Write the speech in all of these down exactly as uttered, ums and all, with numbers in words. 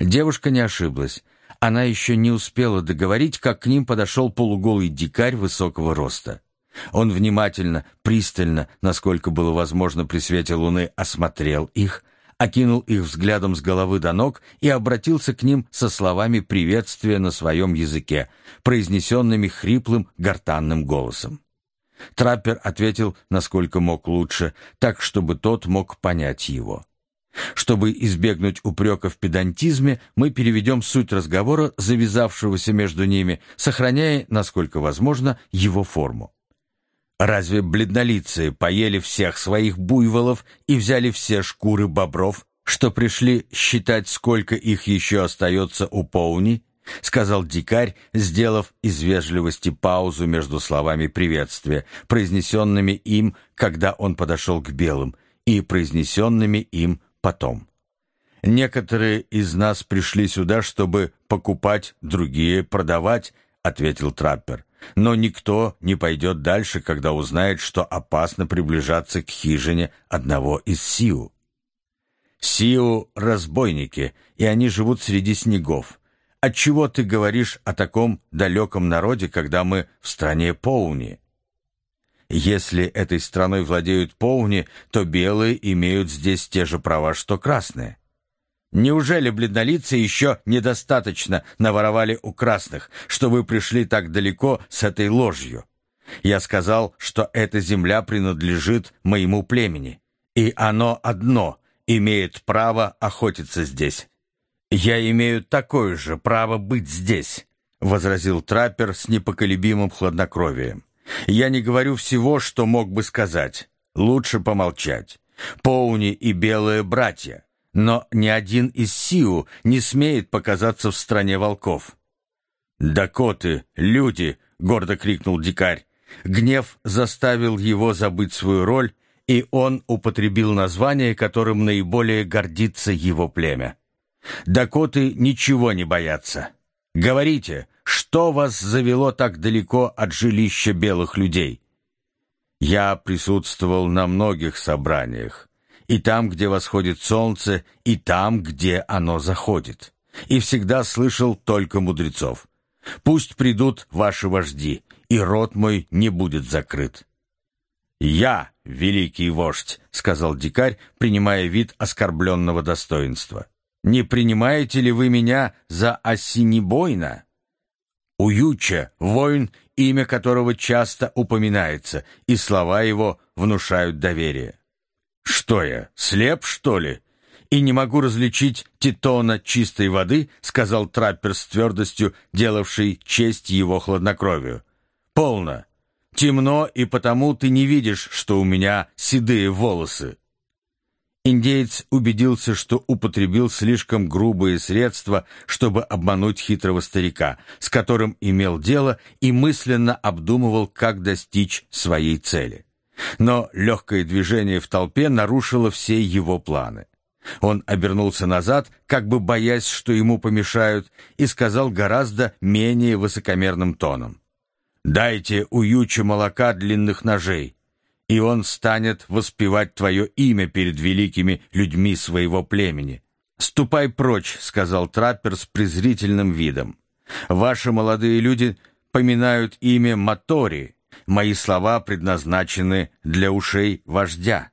Девушка не ошиблась. Она еще не успела договорить, как к ним подошел полуголый дикарь высокого роста. Он внимательно, пристально, насколько было возможно при свете луны, осмотрел их, окинул их взглядом с головы до ног и обратился к ним со словами приветствия на своем языке, произнесенными хриплым гортанным голосом. Траппер ответил, насколько мог лучше, так, чтобы тот мог понять его. Чтобы избегнуть упрека в педантизме, мы переведем суть разговора, завязавшегося между ними, сохраняя, насколько возможно, его форму. Разве бледнолицые поели всех своих буйволов и взяли все шкуры бобров, что пришли считать, сколько их еще остается у Поуни? — сказал дикарь, сделав из вежливости паузу между словами приветствия, произнесенными им, когда он подошел к белым, и произнесенными им потом. «Некоторые из нас пришли сюда, чтобы покупать, другие — продавать», — ответил Траппер. «Но никто не пойдет дальше, когда узнает, что опасно приближаться к хижине одного из Сиу. Сиу — разбойники, и они живут среди снегов. Отчего ты говоришь о таком далеком народе, когда мы в стране Поуни? Если этой страной владеют Поуни, то белые имеют здесь те же права, что красные. Неужели бледнолицые еще недостаточно наворовали у красных, что вы пришли так далеко с этой ложью? Я сказал, что эта земля принадлежит моему племени, и оно одно имеет право охотиться здесь. Я имею такое же право быть здесь», — возразил Траппер с непоколебимым хладнокровием. «Я не говорю всего, что мог бы сказать. Лучше помолчать. Поуни и белые братья, но ни один из Сиу не смеет показаться в стране волков». «Дакоты, люди!» — гордо крикнул дикарь. Гнев заставил его забыть свою роль, и он употребил название, которым наиболее гордится его племя. «Дакоты ничего не боятся. Говорите, что вас завело так далеко от жилища белых людей?» «Я присутствовал на многих собраниях, и там, где восходит солнце, и там, где оно заходит, и всегда слышал только мудрецов. Пусть придут ваши вожди, и рот мой не будет закрыт». «Я великий вождь», — сказал дикарь, принимая вид оскорбленного достоинства. «Не принимаете ли вы меня за Ассинибойна?» Уюча — воин, имя которого часто упоминается, и слова его внушают доверие. «Что я, слеп, что ли? И не могу различить титона чистой воды», — сказал Траппер с твердостью, делавший честь его хладнокровию. «Полно. Темно, и потому ты не видишь, что у меня седые волосы». Индеец убедился, что употребил слишком грубые средства, чтобы обмануть хитрого старика, с которым имел дело, и мысленно обдумывал, как достичь своей цели. Но легкое движение в толпе нарушило все его планы. Он обернулся назад, как бы боясь, что ему помешают, и сказал гораздо менее высокомерным тоном: «Дайте Уюче молока длинных ножей, и он станет воспевать твое имя перед великими людьми своего племени». «Ступай прочь», — сказал Траппер с презрительным видом. «Ваши молодые люди поминают имя Матори. Мои слова предназначены для ушей вождя».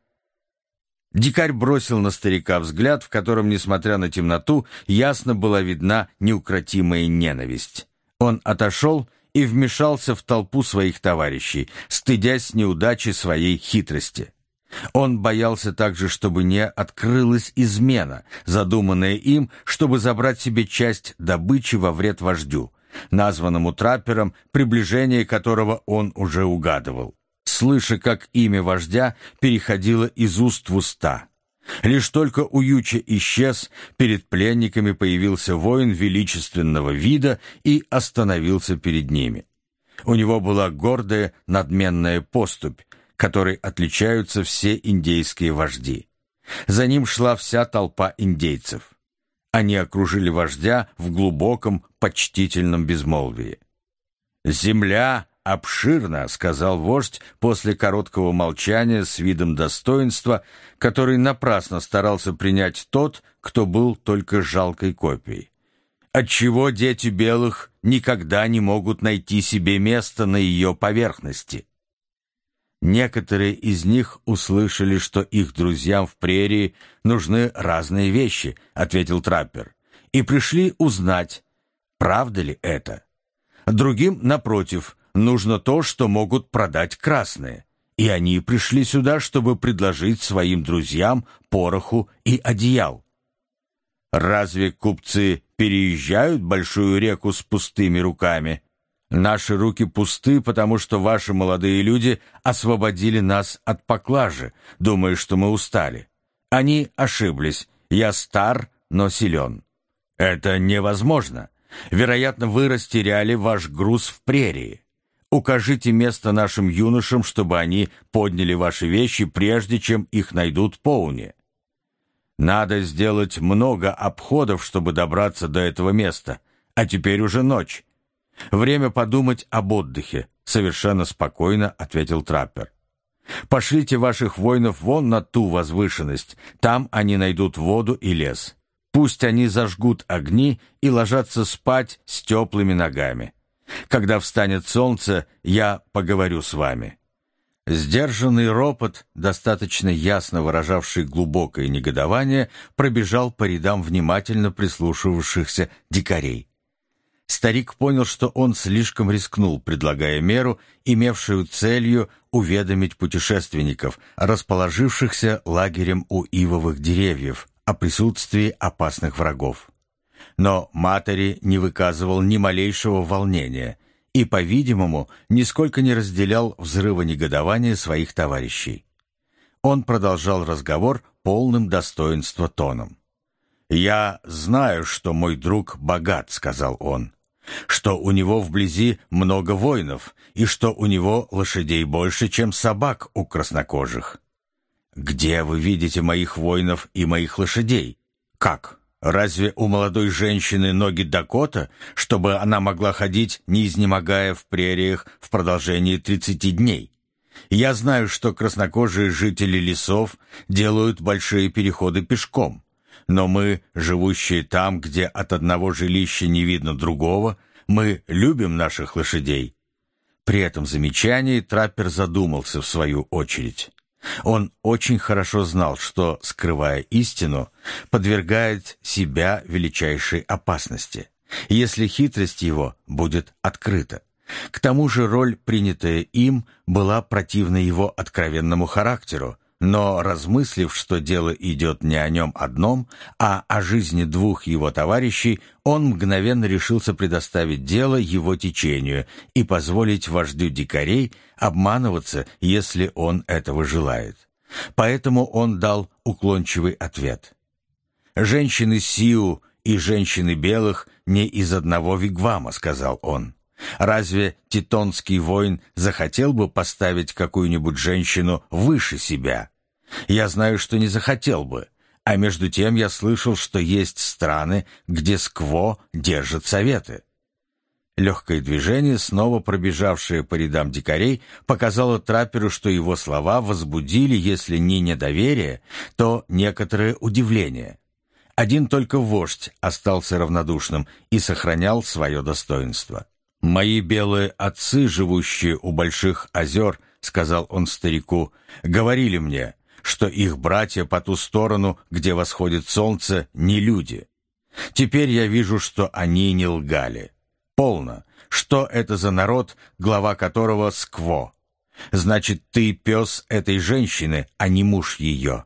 Дикарь бросил на старика взгляд, в котором, несмотря на темноту, ясно была видна неукротимая ненависть. Он отошел и вмешался в толпу своих товарищей, стыдясь неудачи своей хитрости. Он боялся также, чтобы не открылась измена, задуманная им, чтобы забрать себе часть добычи во вред вождю, названному Траппером, приближение которого он уже угадывал, слыша, как имя вождя переходило из уст в уста. Лишь только Уюча исчез, перед пленниками появился воин величественного вида и остановился перед ними. У него была гордая, надменная поступь, которой отличаются все индейские вожди. За ним шла вся толпа индейцев. Они окружили вождя в глубоком, почтительном безмолвии. «Земля обширно», — сказал вождь после короткого молчания с видом достоинства, который напрасно старался принять тот, кто был только жалкой копией. «Отчего дети белых никогда не могут найти себе место на ее поверхности?» Некоторые из них услышали, что их друзьям в прерии нужны разные вещи, — ответил траппер, — и пришли узнать, правда ли это. Другим, напротив, нужно то, что могут продать красные, и они пришли сюда, чтобы предложить своим друзьям пороху и одеял. Разве купцы переезжают большую реку с пустыми руками? Наши руки пусты, потому что ваши молодые люди освободили нас от поклажи, думая, что мы устали. Они ошиблись. Я стар, но силен. Это невозможно. Вероятно, вы растеряли ваш груз в прерии. Укажите место нашим юношам, чтобы они подняли ваши вещи, прежде чем их найдут поуни. Надо сделать много обходов, чтобы добраться до этого места, а теперь уже ночь. «Время подумать об отдыхе», — совершенно спокойно ответил траппер. «Пошлите ваших воинов вон на ту возвышенность, там они найдут воду и лес. Пусть они зажгут огни и ложатся спать с теплыми ногами. Когда встанет солнце, я поговорю с вами». Сдержанный ропот, достаточно ясно выражавший глубокое негодование, пробежал по рядам внимательно прислушивавшихся дикарей. Старик понял, что он слишком рискнул, предлагая меру, имевшую целью уведомить путешественников, расположившихся лагерем у ивовых деревьев, о присутствии опасных врагов. Но Матери не выказывал ни малейшего волнения и, по-видимому, нисколько не разделял взрыва негодования своих товарищей. Он продолжал разговор полным достоинства тоном. «Я знаю, что мой друг богат», — сказал он, «что у него вблизи много воинов и что у него лошадей больше, чем собак у краснокожих. Где вы видите моих воинов и моих лошадей? Как? Разве у молодой женщины ноги Дакота, чтобы она могла ходить, не изнемогая в прериях в продолжении тридцати дней? Я знаю, что краснокожие жители лесов делают большие переходы пешком, но мы, живущие там, где от одного жилища не видно другого, мы любим наших лошадей». При этом замечании траппер задумался в свою очередь. Он очень хорошо знал, что, скрывая истину, подвергает себя величайшей опасности, если хитрость его будет открыта. К тому же роль, принятая им, была противна его откровенному характеру, но, размыслив, что дело идет не о нем одном, а о жизни двух его товарищей, он мгновенно решился предоставить дело его течению и позволить вождю дикарей обманываться, если он этого желает. Поэтому он дал уклончивый ответ. «Женщины Сиу и женщины белых не из одного вигвама», — сказал он. «Разве титонский воин захотел бы поставить какую-нибудь женщину выше себя? Я знаю, что не захотел бы, а между тем я слышал, что есть страны, где скво держат советы». Легкое движение, снова пробежавшее по рядам дикарей, показало трапперу, что его слова возбудили, если не недоверие, то некоторое удивление. Один только вождь остался равнодушным и сохранял свое достоинство. «Мои белые отцы, живущие у больших озер, — сказал он старику, — говорили мне, что их братья по ту сторону, где восходит солнце, не люди. Теперь я вижу, что они не лгали. Полно. Что это за народ, глава которого скво? Значит, ты пес этой женщины, а не муж ее».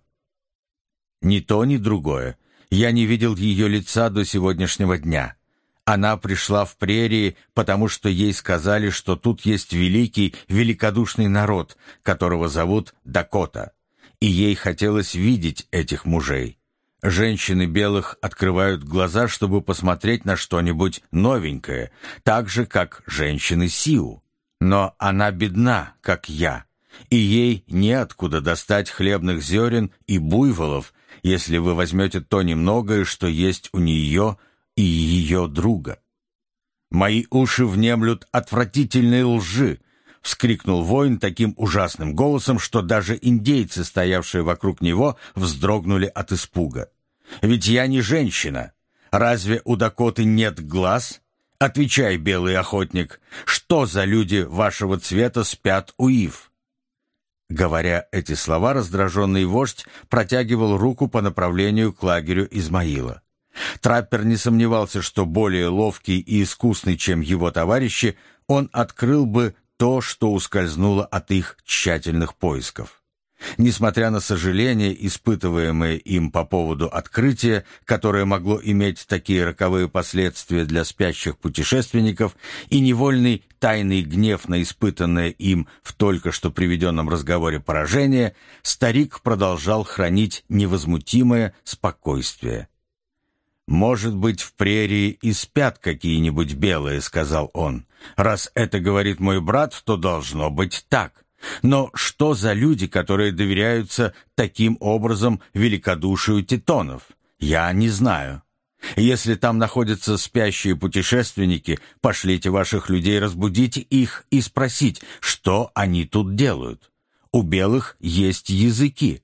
«Ни то, ни другое. Я не видел ее лица до сегодняшнего дня. Она пришла в прерии, потому что ей сказали, что тут есть великий, великодушный народ, которого зовут Дакота, и ей хотелось видеть этих мужей. Женщины белых открывают глаза, чтобы посмотреть на что-нибудь новенькое, так же, как женщины Сиу. Но она бедна, как я, и ей неоткуда достать хлебных зерен и буйволов, если вы возьмете то немногое, что есть у нее и ее друга. Мои уши внемлют отвратительной лжи, вскрикнул воин таким ужасным голосом, что даже индейцы, стоявшие вокруг него, вздрогнули от испуга. «Ведь я не женщина. Разве у Дакоты нет глаз? Отвечай, белый охотник, что за люди вашего цвета спят у ив?» Говоря эти слова, раздраженный вождь протягивал руку по направлению к лагерю Измаила. Траппер не сомневался, что более ловкий и искусный, чем его товарищи, он открыл бы то, что ускользнуло от их тщательных поисков. Несмотря на сожаление, испытываемое им по поводу открытия, которое могло иметь такие роковые последствия для спящих путешественников, и невольный тайный гнев на испытанное им в только что приведенном разговоре поражение, старик продолжал хранить невозмутимое спокойствие. «Может быть, в прерии и спят какие-нибудь белые», — сказал он. «Раз это говорит мой брат, то должно быть так. Но что за люди, которые доверяются таким образом великодушию титонов? Я не знаю. Если там находятся спящие путешественники, пошлите ваших людей разбудить их и спросить, что они тут делают. У белых есть языки,